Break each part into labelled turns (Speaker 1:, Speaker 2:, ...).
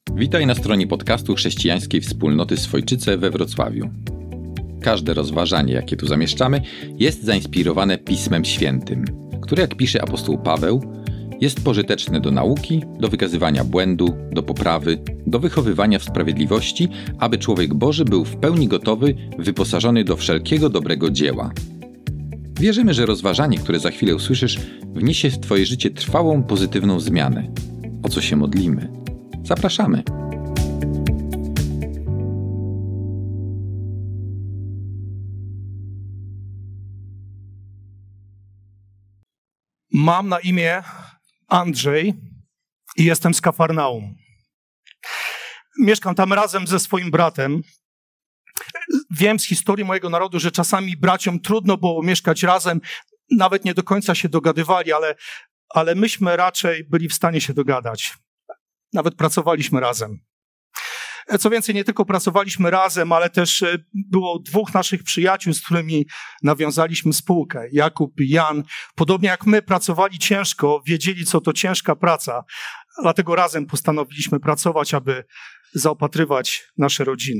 Speaker 1: Witaj na stronie podcastu Chrześcijańskiej Wspólnoty Swojczyce we Wrocławiu. Każde rozważanie, jakie tu zamieszczamy, jest zainspirowane Pismem Świętym, które, jak pisze apostoł Paweł, jest pożyteczne do nauki, do wykazywania błędu, do poprawy, do wychowywania w sprawiedliwości, aby człowiek Boży był w pełni gotowy, wyposażony do wszelkiego dobrego dzieła. Wierzymy, że rozważanie, które za chwilę usłyszysz, wniesie w Twoje życie trwałą, pozytywną zmianę. O co się modlimy? Zapraszamy!
Speaker 2: Mam na imię Andrzej i jestem z Kafarnaum. Mieszkam tam razem ze swoim bratem. Wiem z historii mojego narodu, że czasami braciom trudno było mieszkać razem, nawet nie do końca się dogadywali, ale myśmy raczej byli w stanie się dogadać. Nawet pracowaliśmy razem. Co więcej, nie tylko pracowaliśmy razem, ale też było dwóch naszych przyjaciół, z którymi nawiązaliśmy spółkę. Jakub i Jan. Podobnie jak my pracowali ciężko, wiedzieli, co to ciężka praca. Dlatego razem postanowiliśmy pracować, aby zaopatrywać nasze rodziny.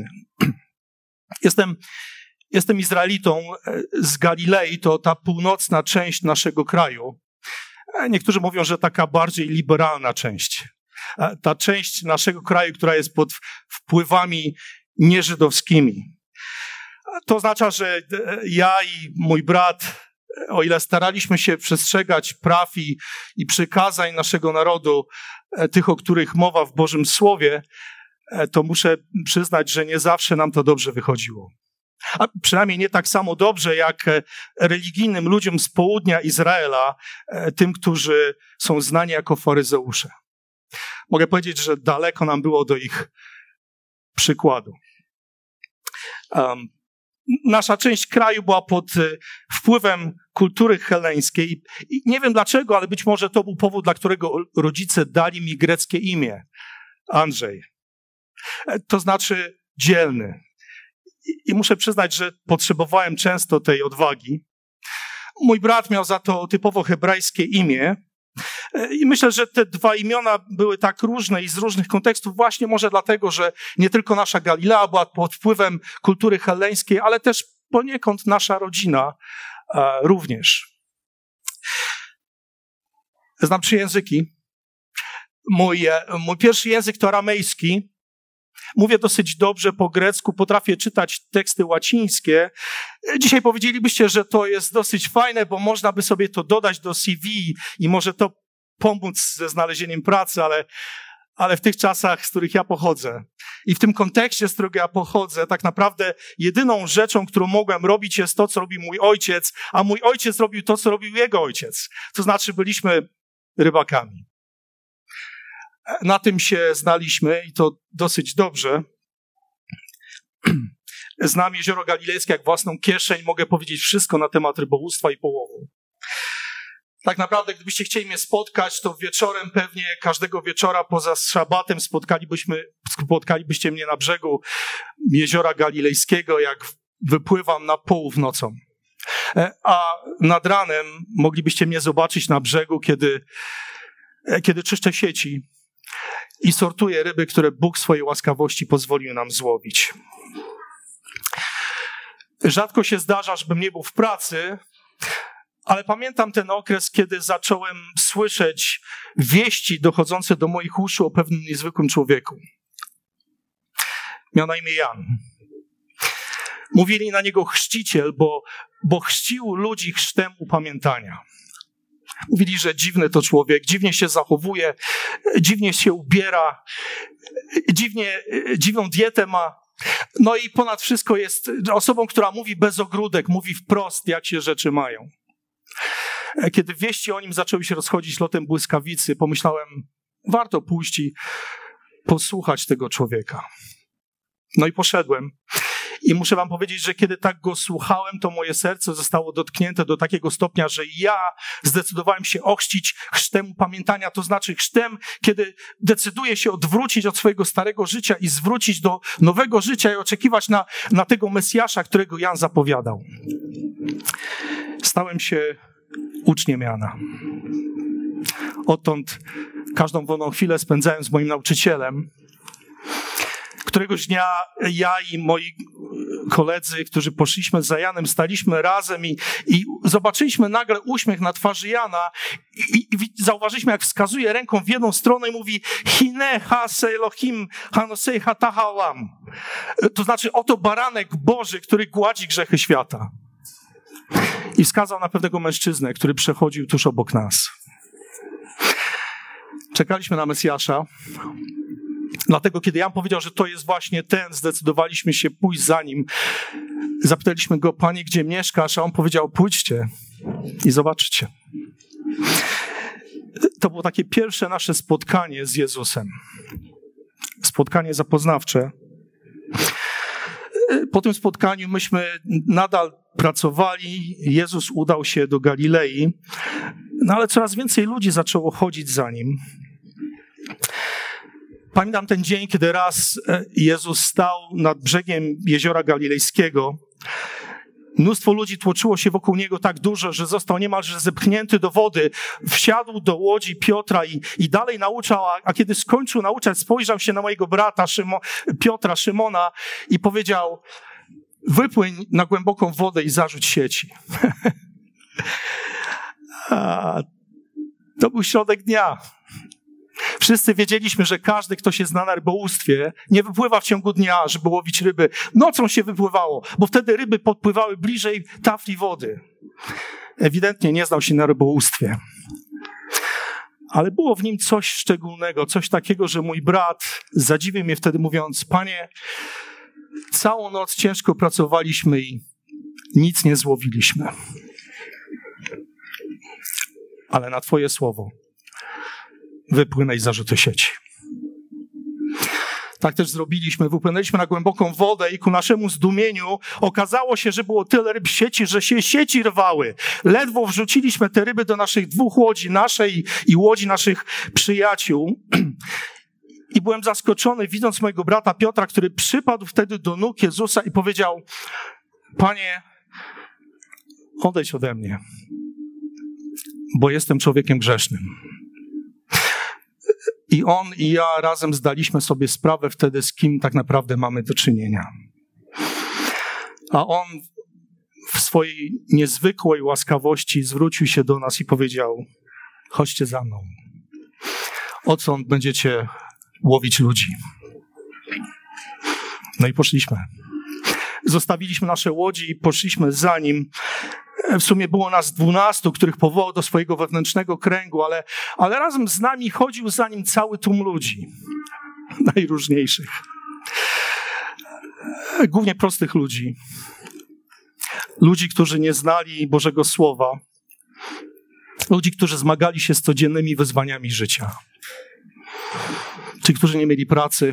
Speaker 2: Jestem Izraelitą z Galilei, to ta północna część naszego kraju. Niektórzy mówią, że taka bardziej liberalna część. Ta część naszego kraju, która jest pod wpływami nieżydowskimi. To oznacza, że ja i mój brat, o ile staraliśmy się przestrzegać praw i przykazań naszego narodu, tych, o których mowa w Bożym Słowie, to muszę przyznać, że nie zawsze nam to dobrze wychodziło. A przynajmniej nie tak samo dobrze jak religijnym ludziom z południa Izraela, tym, którzy są znani jako faryzeusze. Mogę powiedzieć, że daleko nam było do ich przykładu. Nasza część kraju była pod wpływem kultury heleńskiej i nie wiem dlaczego, ale być może to był powód, dla którego rodzice dali mi greckie imię, Andrzej. To znaczy dzielny. I muszę przyznać, że potrzebowałem często tej odwagi. Mój brat miał za to typowo hebrajskie imię. I myślę, że te dwa imiona były tak różne i z różnych kontekstów właśnie może dlatego, że nie tylko nasza Galilea była pod wpływem kultury helleńskiej, ale też poniekąd nasza rodzina również. Znam 3 języki. Mój pierwszy język to aramejski. Mówię dosyć dobrze po grecku, potrafię czytać teksty łacińskie. Dzisiaj powiedzielibyście, że to jest dosyć fajne, bo można by sobie to dodać do CV i może to pomóc ze znalezieniem pracy, ale w tych czasach, z których ja pochodzę i w tym kontekście, z którego ja pochodzę, tak naprawdę jedyną rzeczą, którą mogłem robić, jest to, co robił mój ojciec, a mój ojciec robił to, co robił jego ojciec. To znaczy byliśmy rybakami. Na tym się znaliśmy i to dosyć dobrze. Znam Jezioro Galilejskie jak własną kieszeń. Mogę powiedzieć wszystko na temat rybołówstwa i połowu. Tak naprawdę, gdybyście chcieli mnie spotkać, to wieczorem pewnie każdego wieczora poza szabatem spotkalibyście mnie na brzegu Jeziora Galilejskiego, jak wypływam na połów nocą. A nad ranem moglibyście mnie zobaczyć na brzegu, kiedy czyszczę sieci i sortuję ryby, które Bóg w swojej łaskawości pozwolił nam złowić. Rzadko się zdarza, żebym nie był w pracy, ale pamiętam ten okres, kiedy zacząłem słyszeć wieści dochodzące do moich uszu o pewnym niezwykłym człowieku. Miał na imię Jan. Mówili na niego chrzciciel, bo chrzcił ludzi chrztem upamiętania. Mówili, że dziwny to człowiek, dziwnie się zachowuje, dziwnie się ubiera, dziwną dietę ma. No i ponad wszystko jest osobą, która mówi bez ogródek, mówi wprost, jak się rzeczy mają. Kiedy wieści o nim zaczęły się rozchodzić lotem błyskawicy, pomyślałem, warto pójść i posłuchać tego człowieka. No i poszedłem. I muszę wam powiedzieć, że kiedy tak go słuchałem, to moje serce zostało dotknięte do takiego stopnia, że ja zdecydowałem się ochrzcić chrztem upamiętania, to znaczy chrztem, kiedy decyduję się odwrócić od swojego starego życia i zwrócić do nowego życia i oczekiwać na tego Mesjasza, którego Jan zapowiadał. Stałem się uczniem Jana. Odtąd każdą wolną chwilę spędzałem z moim nauczycielem Któregoś dnia ja i moi koledzy, którzy poszliśmy za Janem, staliśmy razem i zobaczyliśmy nagle uśmiech na twarzy Jana i zauważyliśmy, jak wskazuje ręką w jedną stronę i mówi Hine hase Elohim hanosei hataha olam. To znaczy, oto baranek Boży, który gładzi grzechy świata. I wskazał na pewnego mężczyznę, który przechodził tuż obok nas. Czekaliśmy na Mesjasza. Dlatego, kiedy Jan powiedział, że to jest właśnie ten, zdecydowaliśmy się pójść za nim. Zapytaliśmy go, Panie, gdzie mieszkasz? A on powiedział, pójdźcie i zobaczcie. To było takie pierwsze nasze spotkanie z Jezusem. Spotkanie zapoznawcze. Po tym spotkaniu myśmy nadal pracowali. Jezus udał się do Galilei, no ale coraz więcej ludzi zaczęło chodzić za nim. Pamiętam ten dzień, kiedy raz Jezus stał nad brzegiem Jeziora Galilejskiego. Mnóstwo ludzi tłoczyło się wokół Niego tak dużo, że został niemalże zepchnięty do wody. Wsiadł do łodzi Piotra i dalej nauczał, a kiedy skończył nauczać, spojrzał się na mojego brata Piotra, Szymona i powiedział, wypłyń na głęboką wodę i zarzuć sieci. To był środek dnia. Wszyscy wiedzieliśmy, że każdy, kto się zna na rybołówstwie, nie wypływa w ciągu dnia, żeby łowić ryby. Nocą się wypływało, bo wtedy ryby podpływały bliżej tafli wody. Ewidentnie nie znał się na rybołówstwie. Ale było w nim coś szczególnego, coś takiego, że mój brat zadziwił mnie wtedy mówiąc, Panie, całą noc ciężko pracowaliśmy i nic nie złowiliśmy. Ale na Twoje słowo wypłynę i zarzucę sieci. Tak też zrobiliśmy. Wypłynęliśmy na głęboką wodę i ku naszemu zdumieniu okazało się, że było tyle ryb w sieci, że się sieci rwały. Ledwo wrzuciliśmy te ryby do naszych 2 łodzi, naszej i łodzi naszych przyjaciół. I byłem zaskoczony, widząc mojego brata Piotra, który przypadł wtedy do nóg Jezusa i powiedział, Panie, odejdź ode mnie, bo jestem człowiekiem grzesznym. I on i ja razem zdaliśmy sobie sprawę wtedy, z kim tak naprawdę mamy do czynienia. A on w swojej niezwykłej łaskawości zwrócił się do nas i powiedział, chodźcie za mną. Odtąd będziecie łowić ludzi. No i poszliśmy. Zostawiliśmy nasze łodzi i poszliśmy za nim. W sumie było nas 12, których powołał do swojego wewnętrznego kręgu, ale razem z nami chodził za nim cały tłum ludzi. Najróżniejszych. Głównie prostych ludzi. Ludzi, którzy nie znali Bożego Słowa. Ludzi, którzy zmagali się z codziennymi wyzwaniami życia. Ci, którzy nie mieli pracy.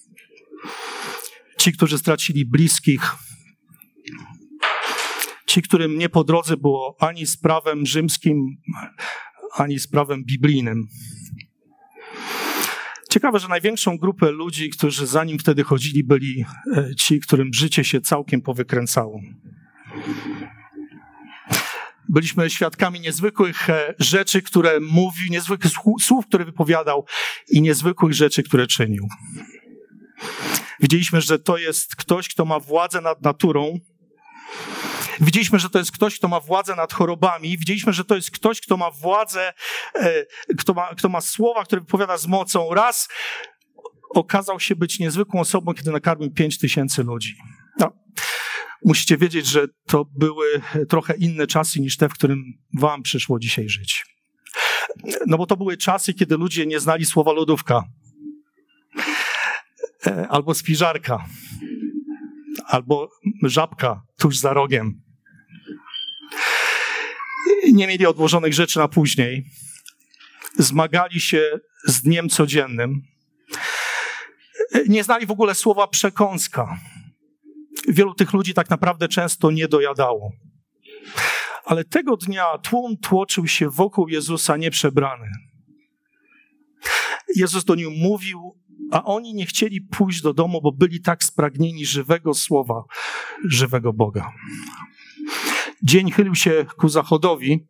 Speaker 2: Ci, którzy stracili bliskich. Ci, którym nie po drodze było ani z prawem rzymskim, ani z prawem biblijnym. Ciekawe, że największą grupę ludzi, którzy za nim wtedy chodzili, byli ci, którym życie się całkiem powykręcało. Byliśmy świadkami niezwykłych rzeczy, które mówił, niezwykłych słów, które wypowiadał i niezwykłych rzeczy, które czynił. Widzieliśmy, że to jest ktoś, kto ma władzę nad naturą. Widzieliśmy, że to jest ktoś, kto ma władzę nad chorobami. Widzieliśmy, że to jest ktoś, kto ma władzę, kto ma słowa, które wypowiada z mocą. Raz okazał się być niezwykłą osobą, kiedy nakarmił 5000 ludzi. No, musicie wiedzieć, że to były trochę inne czasy niż te, w którym wam przyszło dzisiaj żyć. No bo to były czasy, kiedy ludzie nie znali słowa lodówka. Albo spiżarka. Albo żabka tuż za rogiem. Nie mieli odłożonych rzeczy na później. Zmagali się z dniem codziennym. Nie znali w ogóle słowa przekąska. Wielu tych ludzi tak naprawdę często nie dojadało. Ale tego dnia tłum tłoczył się wokół Jezusa nieprzebrany. Jezus do nich mówił, a oni nie chcieli pójść do domu, bo byli tak spragnieni żywego słowa, żywego Boga. Dzień chylił się ku zachodowi.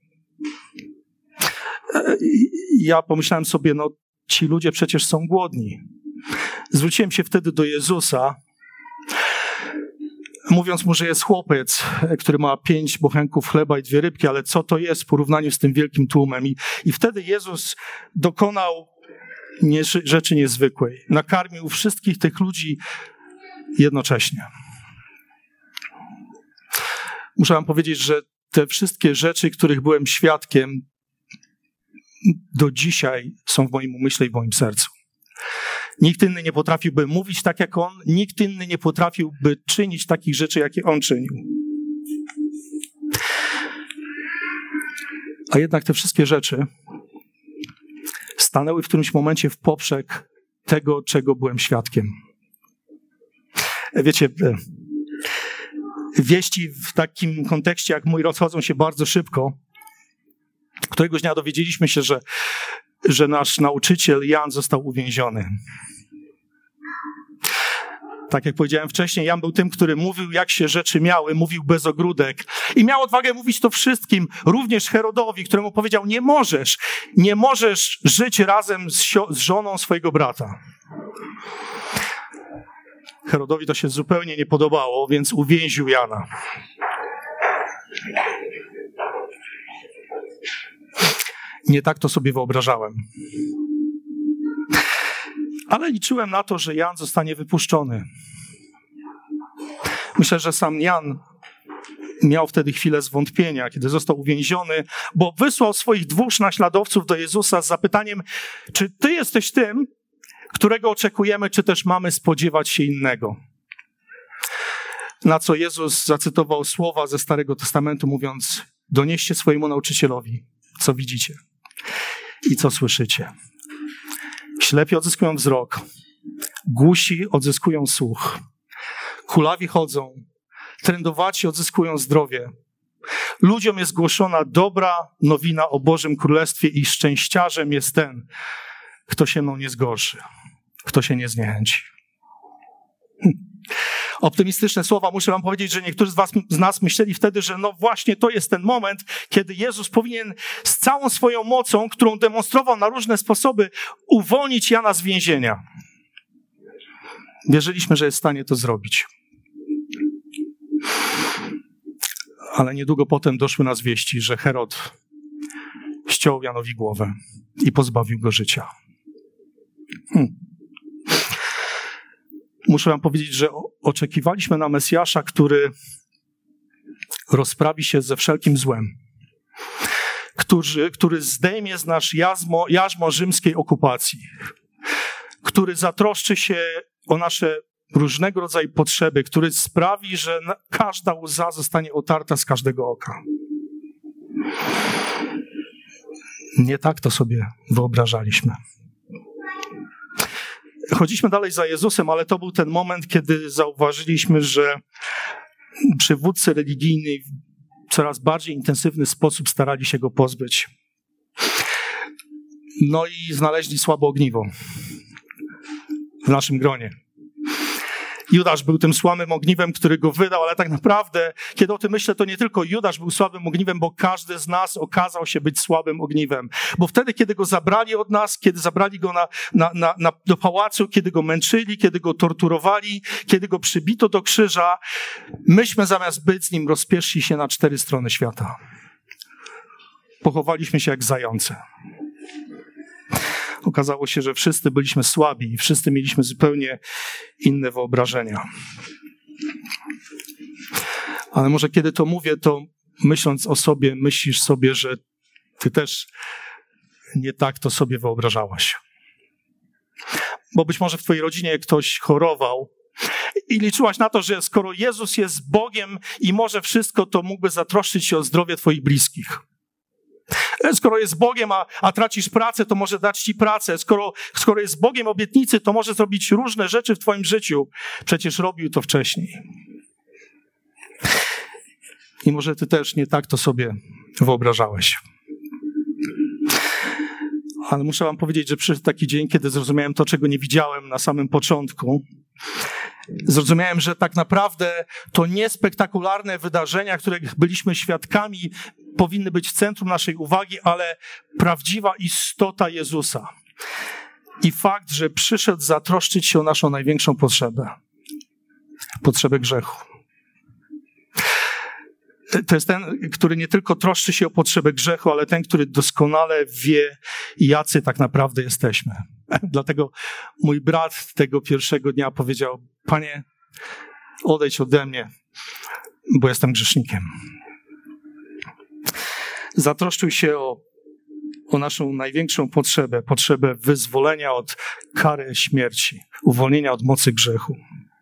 Speaker 2: Ja pomyślałem sobie, no ci ludzie przecież są głodni. Zwróciłem się wtedy do Jezusa, mówiąc mu, że jest chłopiec, który ma 5 bochenków chleba i 2 rybki, ale co to jest w porównaniu z tym wielkim tłumem? I wtedy Jezus dokonał rzeczy niezwykłej. Nakarmił wszystkich tych ludzi jednocześnie. Muszę wam powiedzieć, że te wszystkie rzeczy, których byłem świadkiem, do dzisiaj są w moim umyśle i w moim sercu. Nikt inny nie potrafiłby mówić tak jak on, nikt inny nie potrafiłby czynić takich rzeczy, jakie on czynił. A jednak te wszystkie rzeczy stanęły w którymś momencie w poprzek tego, czego byłem świadkiem. Wiecie, wieści w takim kontekście jak mój rozchodzą się bardzo szybko. Któregoś dnia dowiedzieliśmy się, że nasz nauczyciel Jan został uwięziony. Tak jak powiedziałem wcześniej, Jan był tym, który mówił, jak się rzeczy miały, mówił bez ogródek. I miał odwagę mówić to wszystkim, również Herodowi, któremu powiedział, nie możesz żyć razem z żoną swojego brata. Herodowi to się zupełnie nie podobało, więc uwięził Jana. Nie tak to sobie wyobrażałem. Ale liczyłem na to, że Jan zostanie wypuszczony. Myślę, że sam Jan miał wtedy chwilę zwątpienia, kiedy został uwięziony, bo wysłał swoich 2 naśladowców do Jezusa z zapytaniem, czy ty jesteś tym, którego oczekujemy, czy też mamy spodziewać się innego. Na co Jezus zacytował słowa ze Starego Testamentu, mówiąc, donieście swojemu nauczycielowi, co widzicie i co słyszycie. Ślepi odzyskują wzrok, głusi odzyskują słuch, kulawi chodzą, trędowaci odzyskują zdrowie. Ludziom jest głoszona dobra nowina o Bożym Królestwie i szczęściarzem jest ten, kto się mną nie zgorszy, kto się nie zniechęci. Optymistyczne słowa. Muszę wam powiedzieć, że niektórzy z nas myśleli wtedy, że no właśnie to jest ten moment, kiedy Jezus powinien z całą swoją mocą, którą demonstrował na różne sposoby, uwolnić Jana z więzienia. Wierzyliśmy, że jest w stanie to zrobić. Ale niedługo potem doszły nas wieści, że Herod ściął Janowi głowę i pozbawił go życia. Muszę wam powiedzieć, że oczekiwaliśmy na Mesjasza, który rozprawi się ze wszelkim złem, który zdejmie z nas jarzmo rzymskiej okupacji, który zatroszczy się o nasze różnego rodzaju potrzeby, który sprawi, że każda łza zostanie otarta z każdego oka. Nie tak to sobie wyobrażaliśmy. Chodziliśmy dalej za Jezusem, ale to był ten moment, kiedy zauważyliśmy, że przywódcy religijni w coraz bardziej intensywny sposób starali się go pozbyć. No i znaleźli słabe ogniwo w naszym gronie. Judasz był tym słabym ogniwem, który go wydał, ale tak naprawdę, kiedy o tym myślę, to nie tylko Judasz był słabym ogniwem, bo każdy z nas okazał się być słabym ogniwem. Bo wtedy, kiedy go zabrali od nas, kiedy zabrali go do pałacu, kiedy go męczyli, kiedy go torturowali, kiedy go przybito do krzyża, myśmy zamiast być z nim rozpieszli się na 4 strony świata. Pochowaliśmy się jak zające. Okazało się, że wszyscy byliśmy słabi i wszyscy mieliśmy zupełnie inne wyobrażenia. Ale może kiedy to mówię, to myśląc o sobie, myślisz sobie, że ty też nie tak to sobie wyobrażałaś. Bo być może w twojej rodzinie ktoś chorował i liczyłaś na to, że skoro Jezus jest Bogiem i może wszystko, to mógłby zatroszczyć się o zdrowie twoich bliskich. Skoro jest Bogiem, a tracisz pracę, to może dać ci pracę. Skoro jest Bogiem obietnicy, to może zrobić różne rzeczy w twoim życiu. Przecież robił to wcześniej. I może ty też nie tak to sobie wyobrażałeś. Ale muszę wam powiedzieć, że przyszedł taki dzień, kiedy zrozumiałem to, czego nie widziałem na samym początku. Zrozumiałem, że tak naprawdę to niespektakularne wydarzenia, których byliśmy świadkami, powinny być w centrum naszej uwagi, ale prawdziwa istota Jezusa. i fakt, że przyszedł zatroszczyć się o naszą największą potrzebę grzechu. To jest ten, który nie tylko troszczy się o potrzebę grzechu, ale ten, który doskonale wie, jacy tak naprawdę jesteśmy. Dlatego mój brat tego pierwszego dnia powiedział: Panie, odejdź ode mnie, bo jestem grzesznikiem. Zatroszczył się o naszą największą potrzebę wyzwolenia od kary śmierci, uwolnienia od mocy grzechu.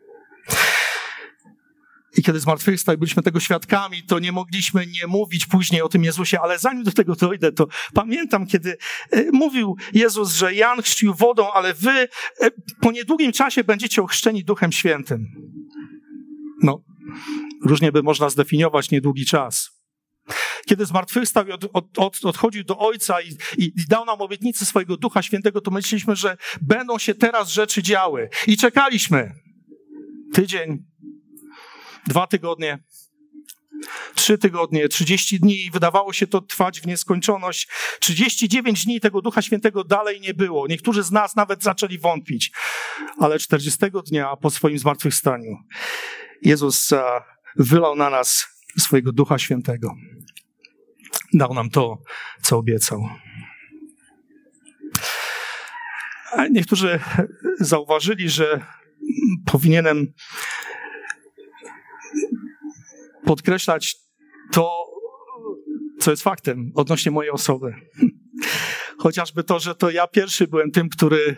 Speaker 2: I kiedy zmartwychwstał i byliśmy tego świadkami, to nie mogliśmy nie mówić później o tym Jezusie, ale zanim do tego dojdę, to pamiętam, kiedy mówił Jezus, że Jan chrzcił wodą, ale wy po niedługim czasie będziecie ochrzczeni Duchem Świętym. No, różnie by można zdefiniować niedługi czas. Kiedy zmartwychwstał i odchodził do Ojca i dał nam obietnicę swojego Ducha Świętego, to myśleliśmy, że będą się teraz rzeczy działy. I czekaliśmy. Tydzień, 2 tygodnie, 3 tygodnie, 30 dni i wydawało się to trwać w nieskończoność. 39 dni tego Ducha Świętego dalej nie było. Niektórzy z nas nawet zaczęli wątpić. Ale 40 dnia po swoim zmartwychwstaniu Jezus wylał na nas swojego Ducha Świętego. Dał nam to, co obiecał. Niektórzy zauważyli, że powinienem podkreślać to, co jest faktem odnośnie mojej osoby. Chociażby to, że to ja pierwszy byłem tym, który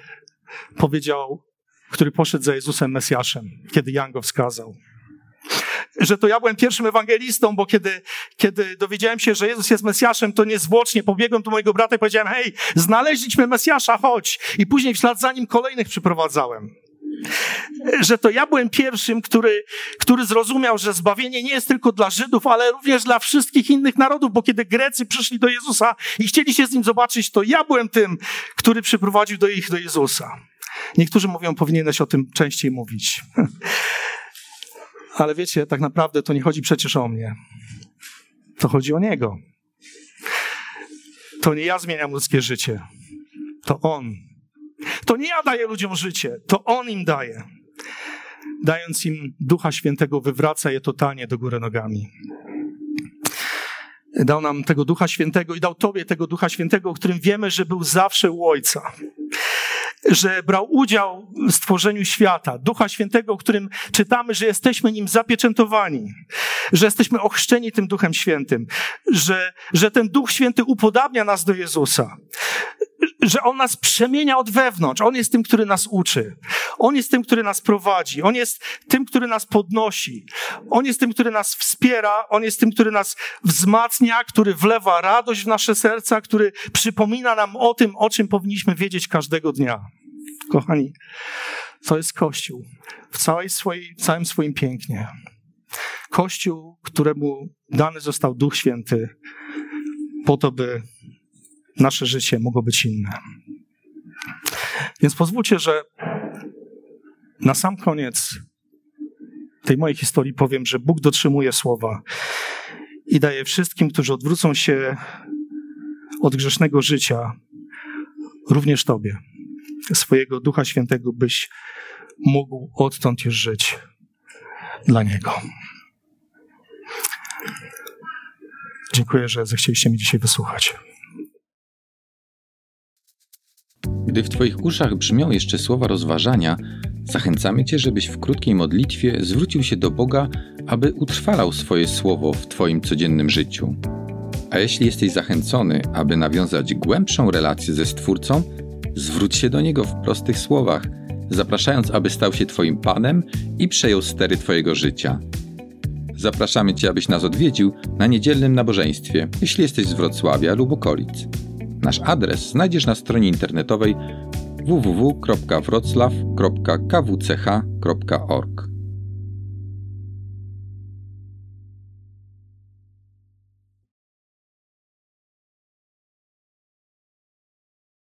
Speaker 2: poszedł za Jezusem Mesjaszem, kiedy Jan go wskazał. Że to ja byłem pierwszym ewangelistą, bo kiedy dowiedziałem się, że Jezus jest Mesjaszem, to niezwłocznie pobiegłem do mojego brata i powiedziałem: hej, znaleźliśmy Mesjasza, chodź. I później w ślad za nim kolejnych przyprowadzałem. Że to ja byłem pierwszym, który zrozumiał, że zbawienie nie jest tylko dla Żydów, ale również dla wszystkich innych narodów, bo kiedy Grecy przyszli do Jezusa i chcieli się z Nim zobaczyć, to ja byłem tym, który przyprowadził ich do Jezusa. Niektórzy mówią, powinieneś o tym częściej mówić. Ale wiecie, tak naprawdę to nie chodzi przecież o mnie. To chodzi o Niego. To nie ja zmieniam ludzkie życie. To On. To nie ja daję ludziom życie. To On im daje. Dając im Ducha Świętego, wywraca je totalnie do góry nogami. Dał nam tego Ducha Świętego i dał Tobie tego Ducha Świętego, o którym wiemy, że był zawsze u Ojca. Że brał udział w stworzeniu świata. Ducha Świętego, o którym czytamy, że jesteśmy nim zapieczętowani. Że jesteśmy ochrzczeni tym Duchem Świętym. Że ten Duch Święty upodabnia nas do Jezusa. Że On nas przemienia od wewnątrz. On jest tym, który nas uczy. On jest tym, który nas prowadzi. On jest tym, który nas podnosi. On jest tym, który nas wspiera. On jest tym, który nas wzmacnia, który wlewa radość w nasze serca, który przypomina nam o tym, o czym powinniśmy wiedzieć każdego dnia. Kochani, to jest Kościół w całym swoim pięknie. Kościół, któremu dany został Duch Święty po to, by nasze życie mogło być inne. Więc pozwólcie, że na sam koniec tej mojej historii powiem, że Bóg dotrzymuje słowa i daje wszystkim, którzy odwrócą się od grzesznego życia, również Tobie, swojego Ducha Świętego, byś mógł odtąd już żyć dla Niego. Dziękuję, że zechcieliście mnie dzisiaj wysłuchać.
Speaker 1: Gdy w Twoich uszach brzmią jeszcze słowa rozważania, zachęcamy Cię, żebyś w krótkiej modlitwie zwrócił się do Boga, aby utrwalał swoje słowo w Twoim codziennym życiu. A jeśli jesteś zachęcony, aby nawiązać głębszą relację ze Stwórcą, zwróć się do Niego w prostych słowach, zapraszając, aby stał się Twoim Panem i przejął stery Twojego życia. Zapraszamy Cię, abyś nas odwiedził na niedzielnym nabożeństwie, jeśli jesteś z Wrocławia lub okolic. Nasz adres znajdziesz na stronie internetowej www.wroclaw.kwch.org.